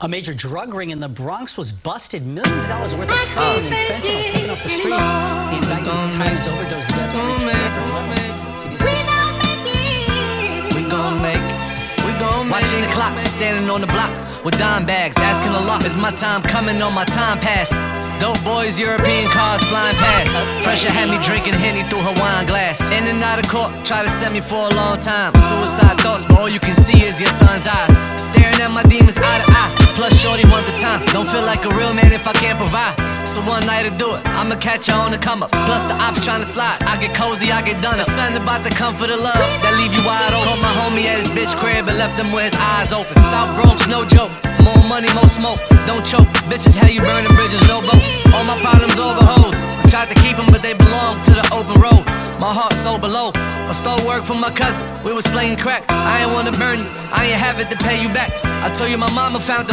A major drug ring in the Bronx was busted. Millions of dollars worth of cocaine and fentanyl taken off the streets. The indictment's crimes, overdose deaths, We gon' watching the clock, standing on the block with dime bags, asking Allah, is my time coming or my time past? Dope boys, European cars flying past. Pressure had me drinking Henny through her wine glass. In and out of court, try to send me for a long time. Suicide thoughts, but all you can see is your son's eyes. Staring at my demons eye to eye. Plus shorty want the time. Don't feel like a real man if I can't provide. So one night to do it, I'ma catch her on the come up. Plus the ops trying to slide, I get cozy, I get done. There's something about the comfort of love that leave you wide open. Caught my homie at his bitch crib and left him with his eyes open. South Bronx, no joke. More money, more smoke. Don't choke. Bitches, how you burning bridges, no boat. All my problems over hoes. I tried to keep them, but they belong to the open road. My heart so below. I stole work from my cousin. We was slaying crack. I ain't wanna burn you. I ain't have it to pay you back. I told you my mama found the